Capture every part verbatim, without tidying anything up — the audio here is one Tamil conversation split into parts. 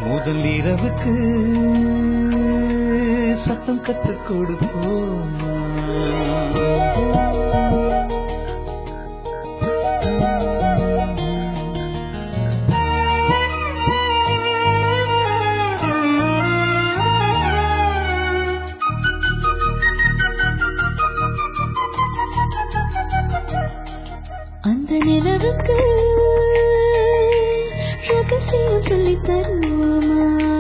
முதல் இரவுக்கு சத்தம் கற்றுக் கொடுப்போமா? அந்த நிலவுக்கு ரகசியம் சொல்லி தருவோமா?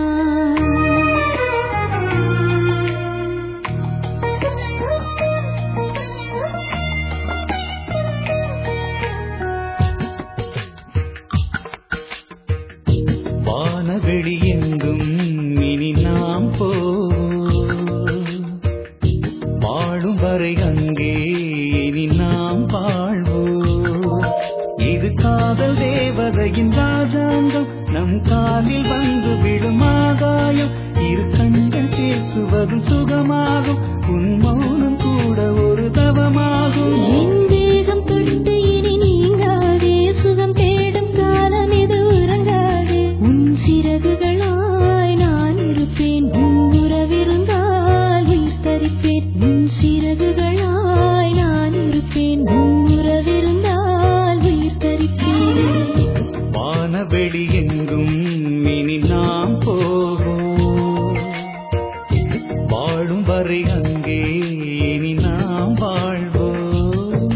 வானவெளி எங்கும் இனி நாம் போவோம், வாழும் வரை அங்கே இனி நாம் வாழ்வோம். இது காதல் தேவதையின் ராஜாங்கம், நம் காலில் வந்து விடும் ஆகாயம். இரு கண்கள் பேசுவதும் சுகமாகும், உன் மௌனம் கூட ஒரு தவமாகும். என் தேகம் தொட்டு இனி நீங்காதே, சுகம் தேடும் காலம் இது உறங்காதே. உன் சிறகுகளாய் நான் இருப்பேன், உன் உறவிருந்தால் தரிப்பேன். உன் சிறகுகளாய் நான் இருப்பேன், உன் உறவிருந்தால் தரிப்பேன். வானவெளி எங்கும் இனி நாம் போவோம், வாழும் வரை அங்கே இனி நாம் வாழ்வோம்.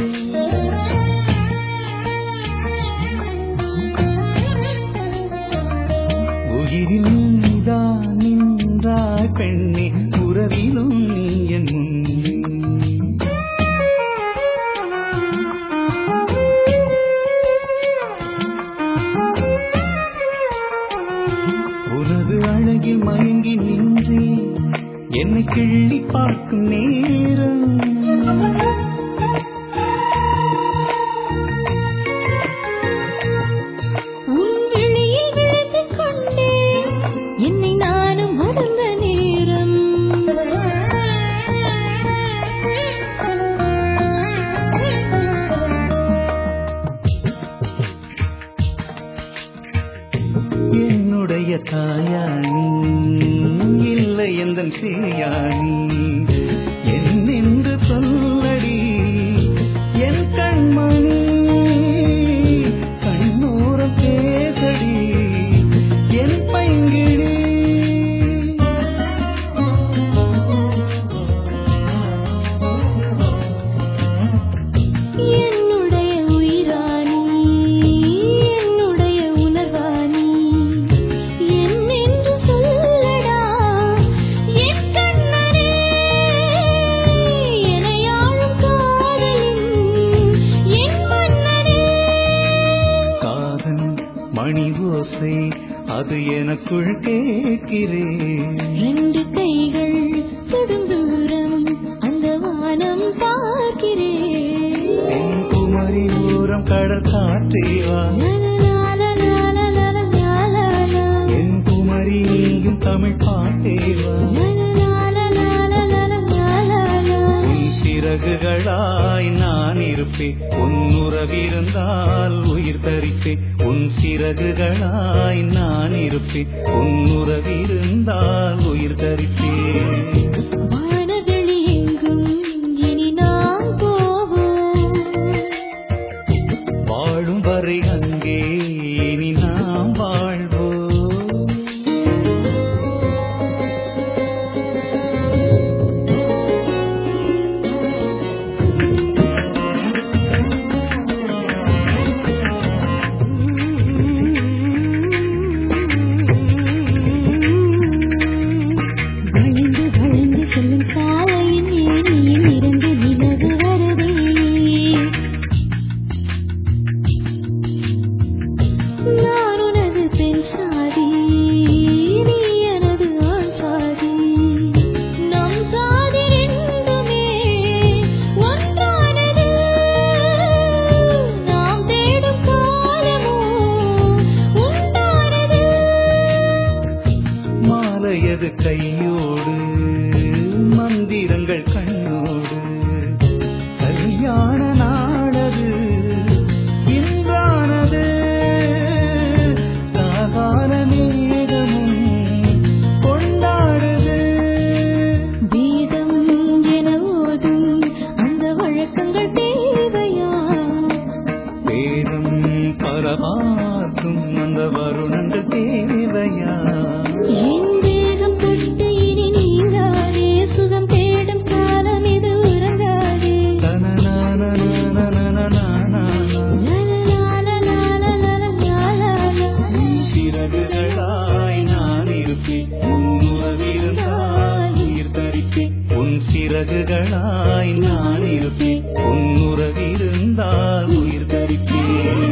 உயிரில் நீதான் நின்றாய் பெண்ணே, உறவிலும் நீ என் முன்னே. உனது அழகில் மயங்கி நின்றே என்னை கிள்ளி பார்க்கும் நேரம். உன் விழியில் விழுந்து கொண்டே என்னை நானும் மறந்த நேரம். என்னுடைய தாயாணி இல்லை எந்தன் சேயாணி, என்னென்று சொல்லடி என் கண்மணி. கண்ணூரம் பேசடி என் பைங்கிடி. என்னுடைய உயிராணி, என்னுடைய உணர்வாணி, என்னென்று சொல்லடா என் கண்ணனே. எனையாளும் காதலின் என் மன்னனே. காதன் மணி ஓசை அது எனக்குள் கேட்கிறேன். ரெண்டு கைகள் தொடும் தூரம் அந்த வானம் பார்க்கிறேன். என் குமரி ஓரம் கடல் காற்றேவா, என் குமரி நீயும் தமிழ் பாட்டேவா. உன் சிறகுகளாய் நான் இருப்பேன், உன் உறவிருந்தால் உயிர் தரிப்பேன். உன் சிறகுகளாய் நான் இருப்பேன், உன் உறவிருந்தால் உயிர் தரிப்பேன். வானவெளி எங்கும் இனி நாம் போவோம், வாழும் வரை அங்கே இனி நாம் வாழ்வோம். வளைந்து வளைந்து உயிர் தரிப்பேன்